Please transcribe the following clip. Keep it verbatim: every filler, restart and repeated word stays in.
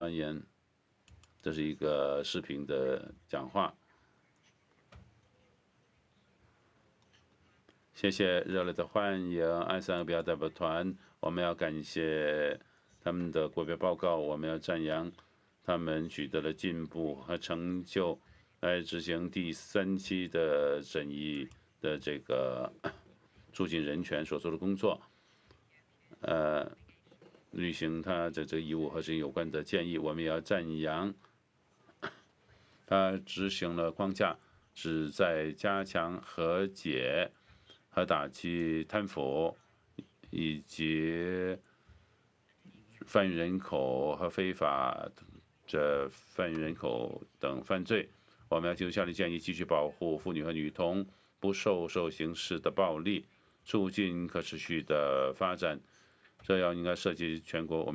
发言。这是一个视频的讲话。谢谢热烈的欢迎埃塞俄比亚代表团，我们要感谢他们的国别报告，我们要赞扬他们取得了进步和成就，来执行第三期的审议的这个促进人权所做的工作，呃，履行他的这个义务和这有关的建议，我们也要赞扬他执行了框架，旨在加强和解和打击贪腐以及贩运人口和非法这贩运人口等犯罪。我们要就下列建议继续保护妇女和女童不受受刑事的暴力，促进可持续的发展。这要应该涉及全国。我们